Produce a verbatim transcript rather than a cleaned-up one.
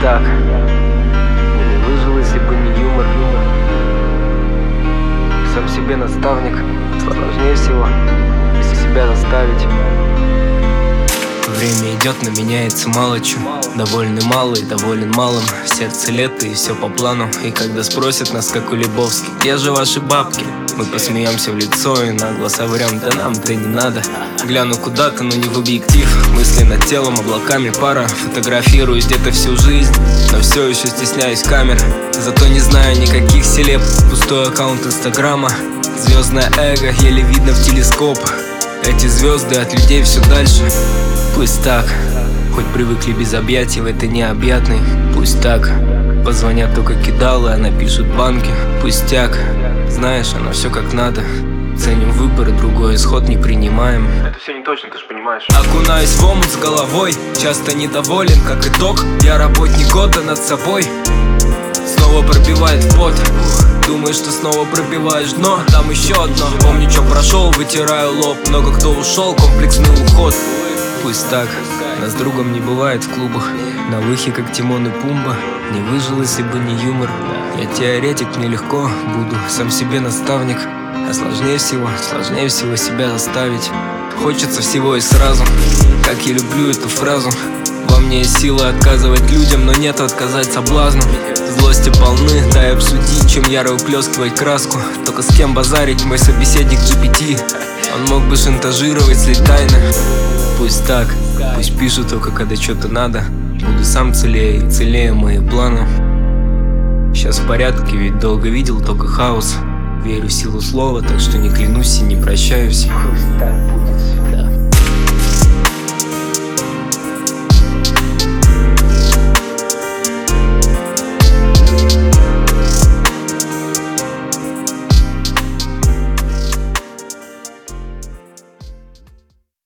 так. Не выжил, если бы не юмор. Сам себе наставник. Сложнее всего себя заставить. Время идет, но меняется мало чё. Довольный малый, доволен малым. В сердце лето и все по плану. И когда спросят нас, как у Лебовски, где же ваши бабки? Мы посмеемся в лицо и нагло соврем: да нам-то не надо. Гляну куда-то, но не в объектив. Мысли над телом, облаками пара. Фотографируюсь где-то всю жизнь, но все еще стесняюсь камер. Зато не знаю никаких селеб. Пустой аккаунт инстаграма. Звездное эго еле видно в телескоп. Эти звезды от людей все дальше. Пусть так, хоть привыкли без объятий в этой необъятной. Пусть так, позвонят только кидалы, а напишут банки. Пустяк, знаешь, оно все как надо. Ценим выбор и другой исход не принимаем. Это все не точно, ты же понимаешь. Окунаюсь в омут с головой, часто недоволен, как итог. Я работник года над собой. Снова пробивает в пот. Думаешь, что снова пробиваешь дно, там еще одно. Помню, что прошел, вытираю лоб. Много кто ушел, комплексный уход. Пусть так, нас с другом не бывает в клубах. На выхе, как Тимон и Пумба. Не выжил, если бы не юмор. Я теоретик, мне легко буду сам себе наставник. А сложнее всего, сложнее всего себя заставить. Хочется всего и сразу, как я люблю эту фразу. Во мне есть сила отказывать людям, но нет отказать соблазну. Злости полны, дай обсудить, чем яро уплескивать краску. Только с кем базарить, мой собеседник джи пи ти. Он мог бы шантажировать, слить тайны. Пусть так, пусть пишут только когда что-то надо. Буду сам целее и целее мои планы. Сейчас в порядке, ведь долго видел только хаос. Верю в силу слова, так что не клянусь и не прощаюсь. Пусть так будет.